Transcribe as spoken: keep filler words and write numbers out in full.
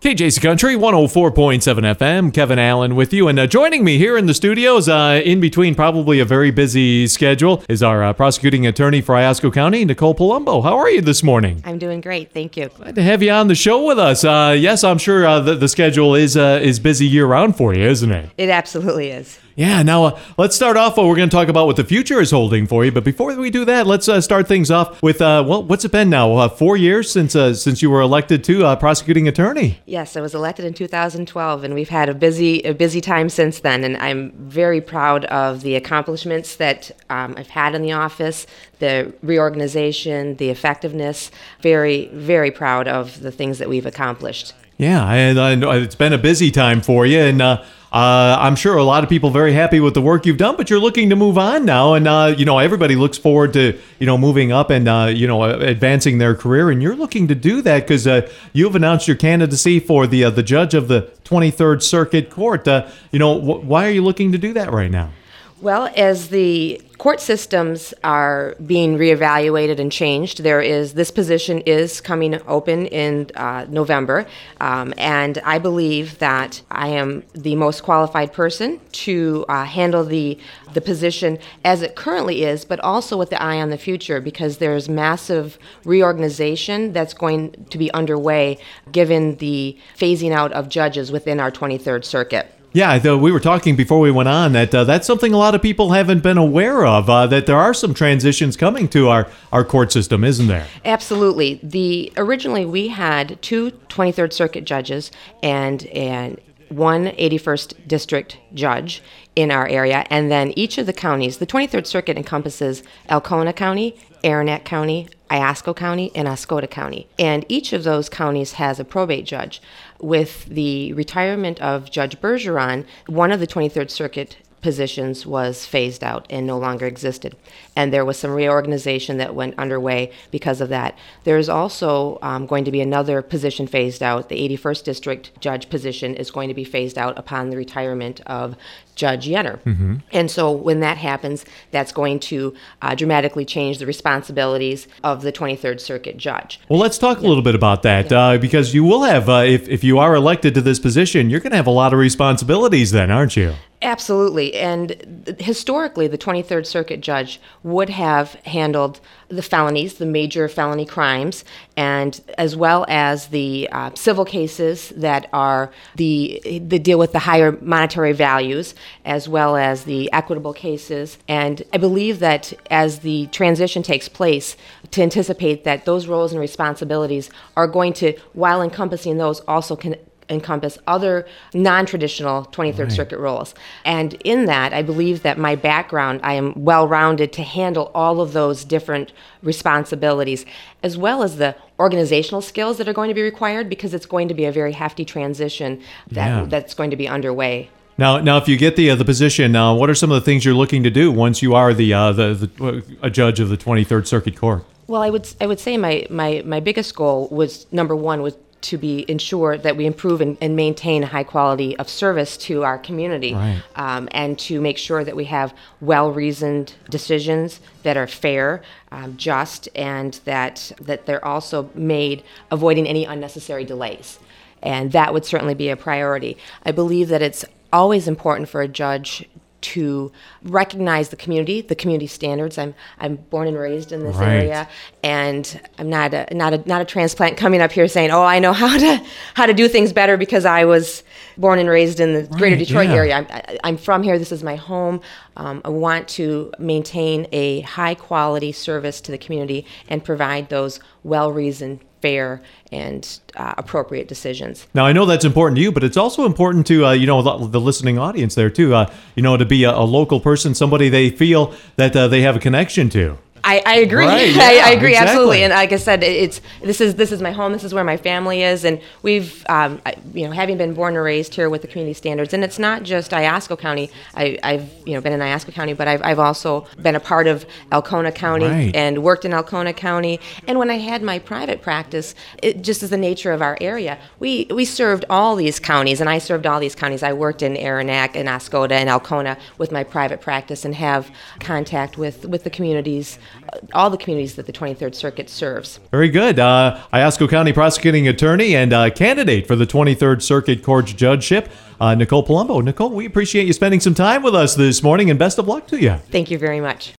K J C Country, one oh four point seven F M. Kevin Allen with you. And uh, joining me here in the studios, uh, in between probably a very busy schedule, is our uh, prosecuting attorney for Iosco County, Nicole Palumbo. How are you this morning? I'm doing great. Thank you. Glad to have you on the show with us. Uh, yes, I'm sure uh, the, the schedule is uh, is busy year-round for you, isn't it? It absolutely is. Yeah, now uh, let's start off. Well, we're going to talk about what the future is holding for you. But before we do that, let's uh, start things off with, uh, well, what's it been now? Uh, four years since uh, since you were elected to uh, prosecuting attorney. Yes, I was elected in two thousand twelve, and we've had a busy a busy time since then. And I'm very proud of the accomplishments that um, I've had in the office, the reorganization, the effectiveness. Very, very proud of the things that we've accomplished. Yeah, and I know it's been a busy time for you, and uh, uh, I'm sure a lot of people are very happy with the work you've done, but you're looking to move on now, and uh, you know, everybody looks forward to, you know, moving up and, uh, you know, advancing their career, and you're looking to do that because uh, you've announced your candidacy for the uh, the judge of the twenty-third Circuit Court. Uh, you know, wh- why are you looking to do that right now? Well, as the court systems are being reevaluated and changed, there is this position is coming open in uh, November, um, and I believe that I am the most qualified person to uh, handle the the position as it currently is, but also with the eye on the future, because there's massive reorganization that's going to be underway given the phasing out of judges within our twenty-third Circuit. Yeah, I thought we were talking before we went on that uh, that's something a lot of people haven't been aware of, uh, that there are some transitions coming to our, our court system, isn't there? Absolutely. The originally we had two twenty-third Circuit judges and and one eighty-first District judge in our area, and then each of the counties, the twenty-third Circuit encompasses Alcona County, Aranac County, Iosco County, and Oscoda County. And each of those counties has a probate judge. With the retirement of Judge Bergeron, one of the twenty-third Circuit positions was phased out and no longer existed. And there was some reorganization that went underway because of that. There's also um, going to be another position phased out. The eighty-first District judge position is going to be phased out upon the retirement of Judge Yenner. Mm-hmm. And so when that happens, that's going to uh, dramatically change the responsibilities of the twenty-third Circuit judge. Well, let's talk yeah. a little bit about that, yeah. uh, because you will have, uh, if, if you are elected to this position, you're going to have a lot of responsibilities then, aren't you? Absolutely. And th- historically, the twenty-third Circuit judge would have handled the felonies, the major felony crimes, and as well as the uh, civil cases that are the, the deal with the higher monetary values, as well as the equitable cases. And I believe that as the transition takes place, to anticipate that those roles and responsibilities are going to, while encompassing those, also can encompass other non-traditional twenty-third Right. Circuit roles. And in that, I believe that my background, I am well-rounded to handle all of those different responsibilities, as well as the organizational skills that are going to be required, because it's going to be a very hefty transition that Yeah. that's going to be underway. Now, now, if you get the uh, the position, uh, what are some of the things you're looking to do once you are the uh, the, the uh, a judge of the twenty-third Circuit Court? Well, I would I would say my, my, my biggest goal was, number one, was to be ensure that we improve and, and maintain a high quality of service to our community, Right. um, and to make sure that we have well-reasoned decisions that are fair, um, just, and that that they're also made avoiding any unnecessary delays. And that would certainly be a priority. I believe that it's always important for a judge to recognize the community, the community standards. I'm I'm born and raised in this Right. area, and I'm not a not a not a transplant coming up here saying, "Oh, I know how to how to do things better because I was born and raised in the greater Right, Detroit yeah. area." I'm I, I'm from here. This is my home. Um, I want to maintain a high quality service to the community and provide those well-reasoned, fair, and uh, appropriate decisions. Now, I know that's important to you, but it's also important to, uh, you know, the, the listening audience there, too, uh, you know, to be a, a local person, somebody they feel that uh, they have a connection to. I, I agree. Right, I, yeah, I agree exactly. absolutely. And like I said, it's this is this is my home. This is where my family is, and we've um, I, you know having been born and raised here with the community standards. And it's not just Iosco County. I, I've you know been in Iosco County, but I've I've also been a part of Alcona County Right. and worked in Alcona County. And when I had my private practice, it just as the nature of our area, we we served all these counties, and I served all these counties. I worked in Aranac and Oscoda and Alcona with my private practice, and have contact with with the communities all the communities that the twenty-third Circuit serves. Very good. Uh, Iosco County Prosecuting Attorney and uh, candidate for the twenty-third Circuit Court Judgeship, uh, Nicole Palumbo. Nicole, we appreciate you spending some time with us this morning, and best of luck to you. Thank you very much.